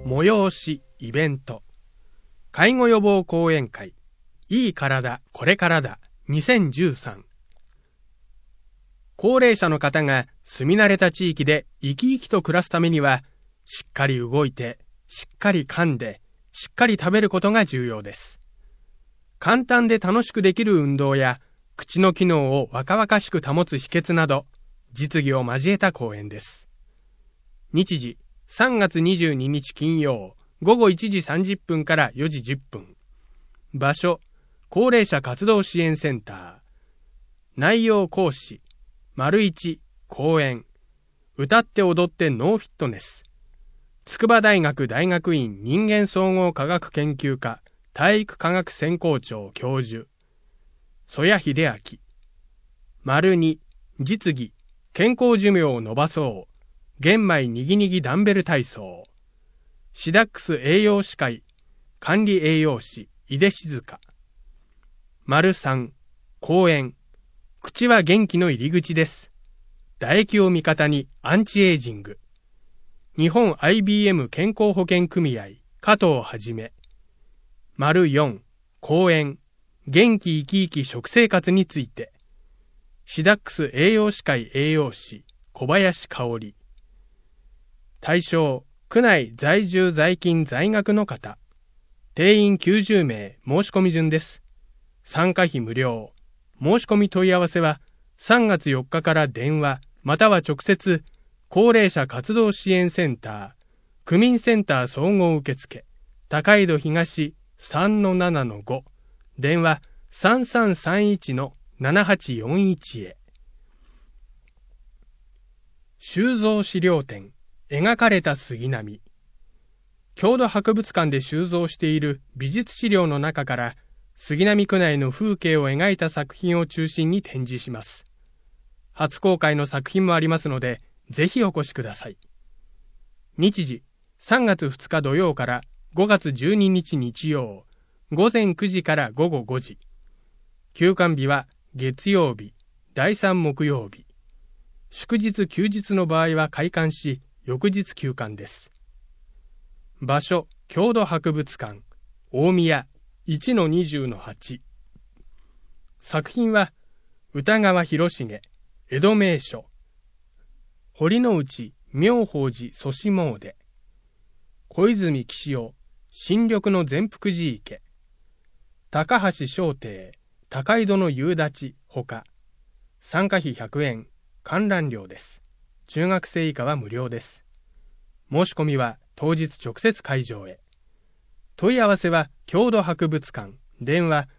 催しイベント介護予防講演会いい体これからだ2013。高齢者の方が住み慣れた地域で生き生きと暮らすためには、しっかり動いて、しっかり噛んで、しっかり食べることが重要です。簡単で楽しくできる運動や、口の機能を若々しく保つ秘訣など、実技を交えた講演です。日時、3月22日金曜、午後1時30分から4時10分。場所、高齢者活動支援センター。内容講師、1講演。歌って踊ってノーフィットネス。筑波大学大学院人間総合科学研究科体育科学専攻長教授。曽谷秀明。2実技、健康寿命を伸ばそう。玄米にぎにぎダンベル体操。シダックス栄養士会管理栄養士井出静香。3講演。口は元気の入り口です。唾液を味方にアンチエイジング。日本 IBM 健康保険組合加藤はじめ。4講演。元気生き生き食生活について。シダックス栄養士会栄養士小林香織。対象、区内在住在勤在学の方。定員90名申し込み順です。参加費無料。申し込み問い合わせは3月4日から電話または直接高齢者活動支援センター区民センター総合受付高井戸東 3-7-5 電話 3331-7841 へ。収蔵資料展描かれた杉並。郷土博物館で収蔵している美術資料の中から杉並区内の風景を描いた作品を中心に展示します。初公開の作品もありますので、ぜひお越しください。日時、3月2日土曜から5月12日日曜、午前9時から午後5時。休館日は月曜日、第3木曜日。祝日休日の場合は開館し、翌日休館です。場所、郷土博物館、大宮、1-20-8。作品は歌川広重、江戸名所、堀之内妙法寺祖師詣、小泉紀子夫、新緑の全福寺池、高橋正庭、高井戸の夕立ほか。参加費100円、観覧料です。中学生以下は無料です。申し込みは当日直接会場へ。問い合わせは郷土博物館電話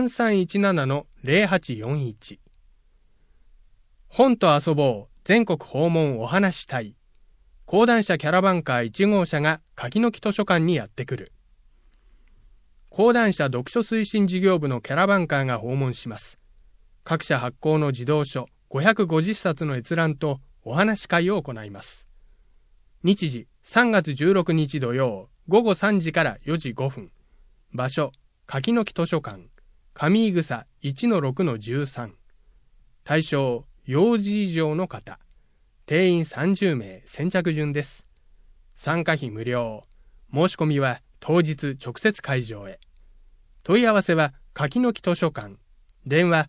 3317-0841。 本と遊ぼう全国訪問お話したい。講談社キャラバンカー1号車が柿の木図書館にやってくる。講談社読書推進事業部のキャラバンカーが訪問します。各社発行の児童書550冊の閲覧とお話会を行います。日時3月16日土曜午後3時から4時5分。場所、柿の木図書館、上井草 1-6-13。対象、幼児以上の方。定員30名、先着順です。参加費無料。申し込みは当日直接会場へ。問い合わせは柿の木図書館。電話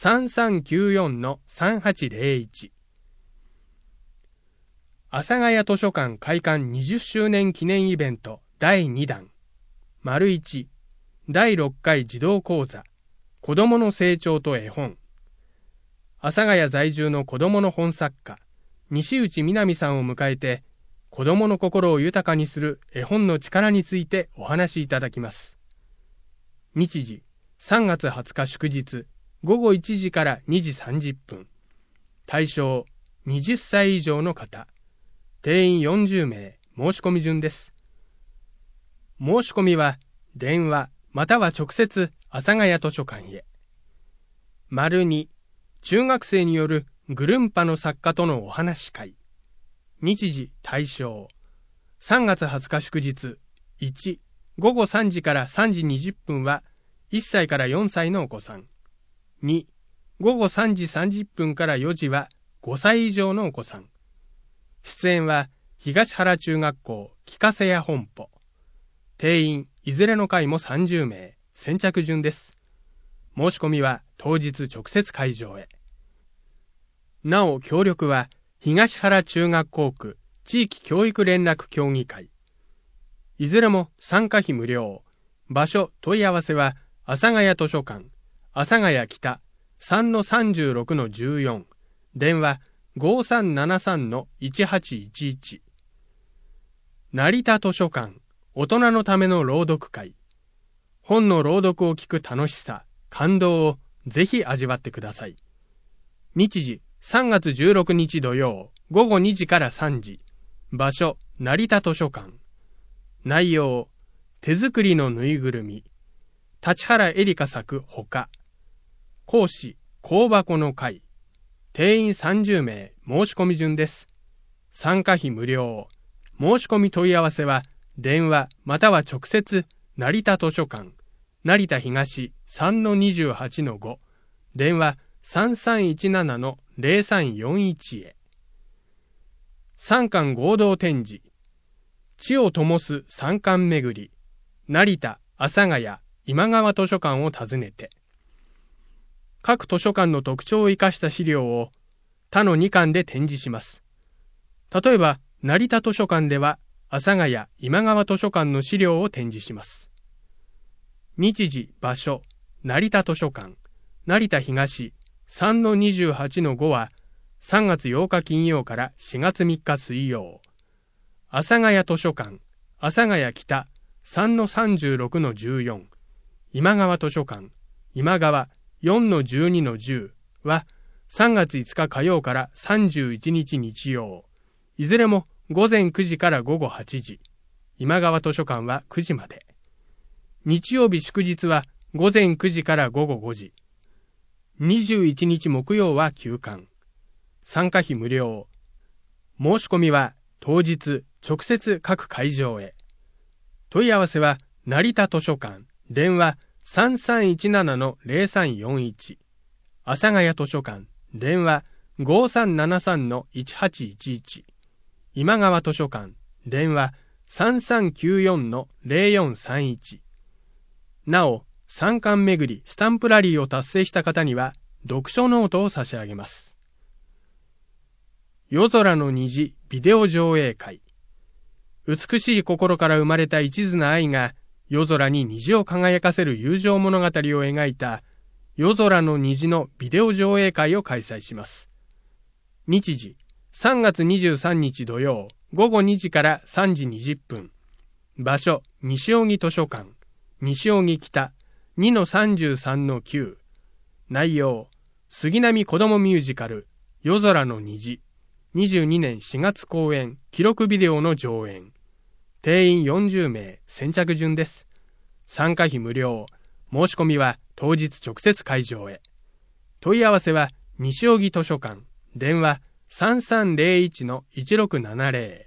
3394-3801。阿佐ヶ谷図書館開館20周年記念イベント第2弾。1第6回児童講座子どもの成長と絵本。阿佐ヶ谷在住の子どもの本作家西内みなみさんを迎えて子どもの心を豊かにする絵本の力についてお話しいただきます。日時3月20日祝日午後1時から2時30分。対象20歳以上の方。定員40名、申し込み順です。申し込みは電話または直接阿佐ヶ谷図書館へ。2中学生によるぐるんぱの作家とのお話会。日時対象3月20日祝日。1午後3時から3時20分は1歳から4歳のお子さん。2午後3時30分から4時は5歳以上のお子さん。出演は東原中学校聞かせや本舗。 定員いずれの回も30名、先着順です。申し込みは当日直接会場へ。なお協力は東原中学校区地域教育連絡協議会。いずれも参加費無料。場所問い合わせは阿佐ヶ谷図書館、阿佐ヶ谷北 3-36-14、電話 5373-1811。成田図書館大人のための朗読会。本の朗読を聞く楽しさ、感動をぜひ味わってください。日時3月16日土曜午後2時から3時。場所成田図書館。内容手作りのぬいぐるみ。立原エリカ作ほか。講師香箱の会。定員30名、申し込み順です。参加費無料。申し込み問い合わせは電話または直接成田図書館成田東 3-28-5 電話 3317-0341 へ。三館合同展示地を灯す三館巡り成田、阿佐ヶ谷、今川図書館を訪ねて。各図書館の特徴を生かした資料を他の2館で展示します。例えば成田図書館では阿佐ヶ谷、今川図書館の資料を展示します。日時、場所、成田図書館、成田東 3-28-5 は3月8日金曜から4月3日水曜。阿佐ヶ谷図書館、阿佐ヶ谷北 3-36-14、今川図書館、今川 4-12-10 は3月5日火曜から31日日曜。いずれも午前9時から午後8時。今川図書館は9時まで。日曜日祝日は午前9時から午後5時。21日木曜は休館。参加費無料。申し込みは当日直接各会場へ。問い合わせは成田図書館電話 3317-0341 阿佐ヶ谷図書館電話 5373-1811 今川図書館電話 3394-0431。 なお三館巡りスタンプラリーを達成した方には読書ノートを差し上げます。夜空の虹ビデオ上映会。美しい心から生まれた一途な愛が夜空に虹を輝かせる友情物語を描いた夜空の虹のビデオ上映会を開催します。日時3月23日土曜午後2時から3時20分。場所西荻図書館西荻北 2-33-9。内容杉並子どもミュージカル夜空の虹22年4月公演記録ビデオの上演。定員40名、先着順です。参加費無料。申し込みは当日直接会場へ。問い合わせは西荻図書館電話 3301-1670。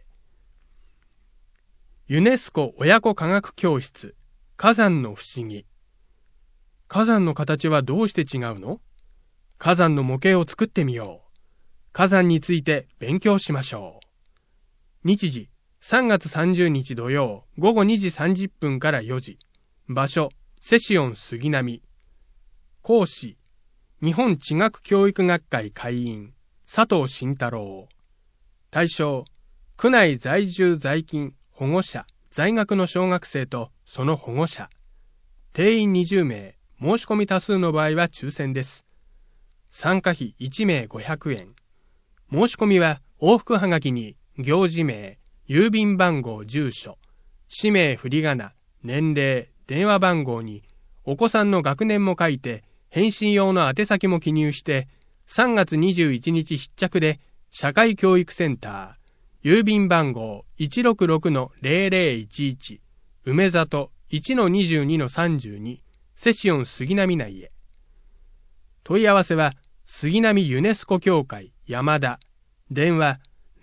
ユネスコ親子科学教室火山の不思議。火山の形はどうして違うの？火山の模型を作ってみよう。火山について勉強しましょう。日時3月30日土曜午後2時30分から4時。場所セシオン杉並。講師日本地学教育学会会員佐藤慎太郎。対象区内在住在勤保護者在学の小学生とその保護者。定員20名。申し込み多数の場合は抽選です。参加費1名500円。申し込みは往復はがきに行事名、郵便番号、住所、氏名、振り仮名、年齢、電話番号にお子さんの学年も書いて返信用の宛先も記入して3月21日必着で社会教育センター郵便番号 166-0011 梅里 1-22-32 セシオン杉並内へ。問い合わせは杉並ユネスコ協会山田電話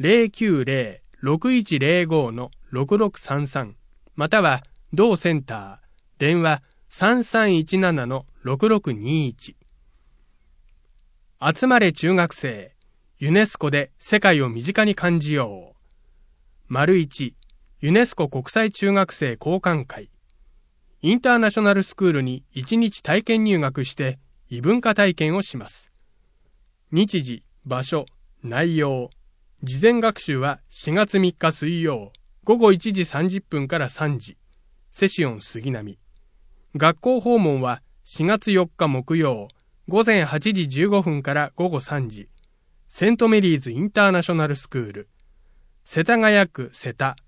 090-6105-6633 または同センター電話 3317-6621。 集まれ中学生ユネスコで世界を身近に感じよう。丸1 ユネスコ国際中学生交換会。インターナショナルスクールに1日体験入学して異文化体験をします。日時、場所、内容。事前学習は4月3日水曜午後1時30分から3時。セシオン杉並。学校訪問は4月4日木曜午前8時15分から午後3時。セントメリーズインターナショナルスクール。世田谷区世田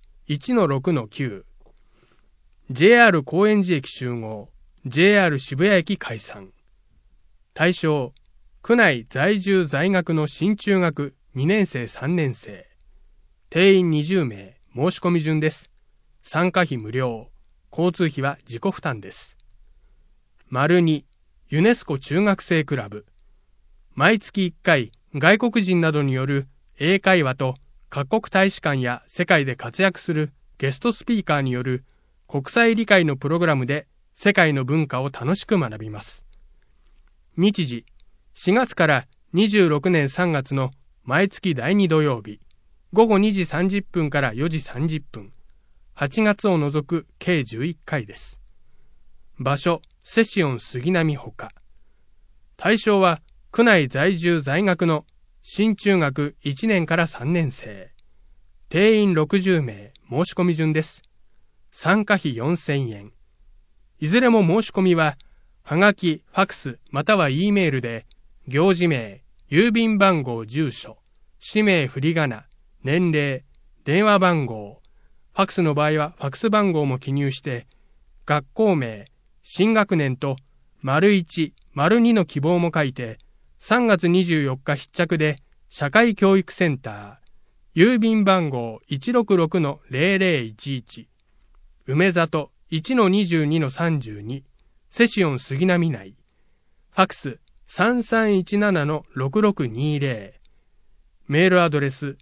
1-6-9。JR 高円寺駅集合。JR 渋谷駅解散。対象、区内在住在学の新中学2年生3年生。定員20名。申し込み順です。参加費無料。交通費は自己負担です。2、ユネスコ中学生クラブ。毎月1回、外国人などによる英会話と各国大使館や世界で活躍するゲストスピーカーによる国際理解のプログラムで世界の文化を楽しく学びます。日時、4月から26年3月の毎月第2土曜日、午後2時30分から4時30分、8月を除く計11回です。場所、セシオン杉並ほか。対象は、区内在住在学の新中学1年から3年生。定員60名、申し込み順です。参加費4000円。いずれも申し込みは、はがき、ファクス、または E メールで、行事名、郵便番号、住所、氏名、振り仮名、年齢、電話番号、ファクスの場合はファクス番号も記入して、学校名、新学年と、1、2の希望も書いて、3月24日必着で、社会教育センター、郵便番号 166-0011、梅里 1-22-32、セシオン杉並内、ファクス 3317-6620、メールアドレス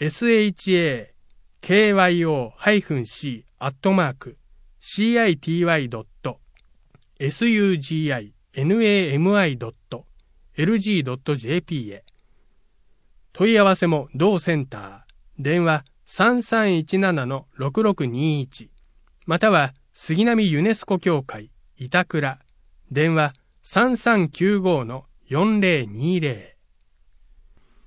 shaka-city.suginami.lg.jp へ。問い合わせも同センター、電話 3317-6621、または杉並ユネスコ協会、板倉、電話 3395-4020。